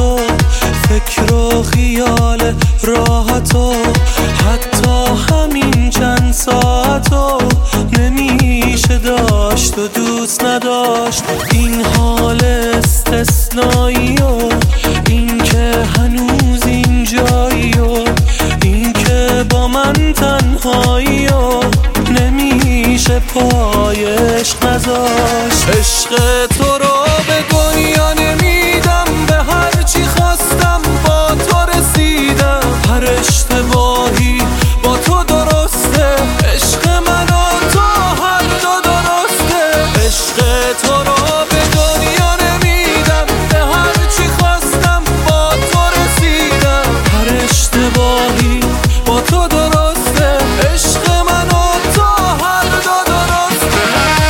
تو، فکر و خیال راحتو، حتی همین چند ساعتو نمیشه داشت و دوست نداشت. این حال استثنایی و این که هنوز اینجایی و این که با من تنهایی و نمیشه پای عشق نذاشت. عشق تو رو به دنیا نمیدم، به هر چی خواستم با تو رسیدم. هر اشتباهی با تو درسته، عشق من و تو هر دو درسته. عشق تو رو به دنیا نمیدم، به هر چی خواستم با تو رسیدم. هر اشتباهی با تو درسته، عشق من و تو هر دو درسته.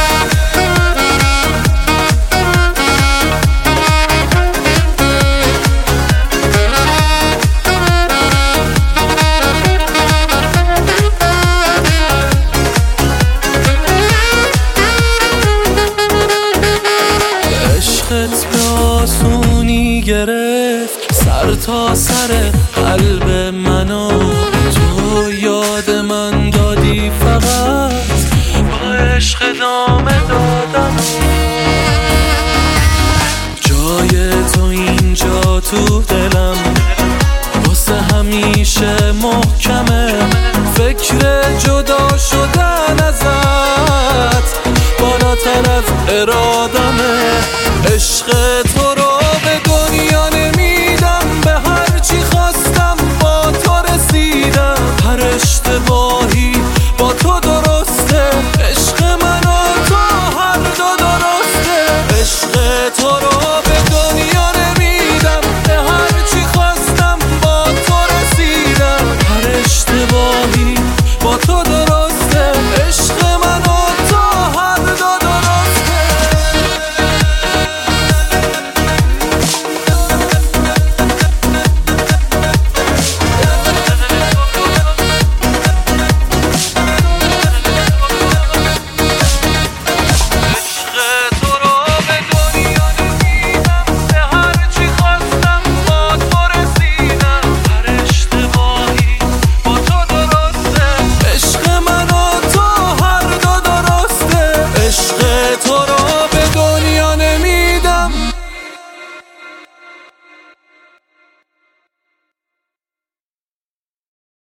عشقت به آسونی گرفت سر تا سر قلب منو، تو یاد من دادی فقط با عشق ادامه دادم. جای تو اینجا تو دلم واسه همیشه محکمه، فکر جدا شدن ازت بالاتر از ارادمه. عشق تو رو به دنیا نمیدم، به هر چی خواستم با تو رسیدم. هر اشتباه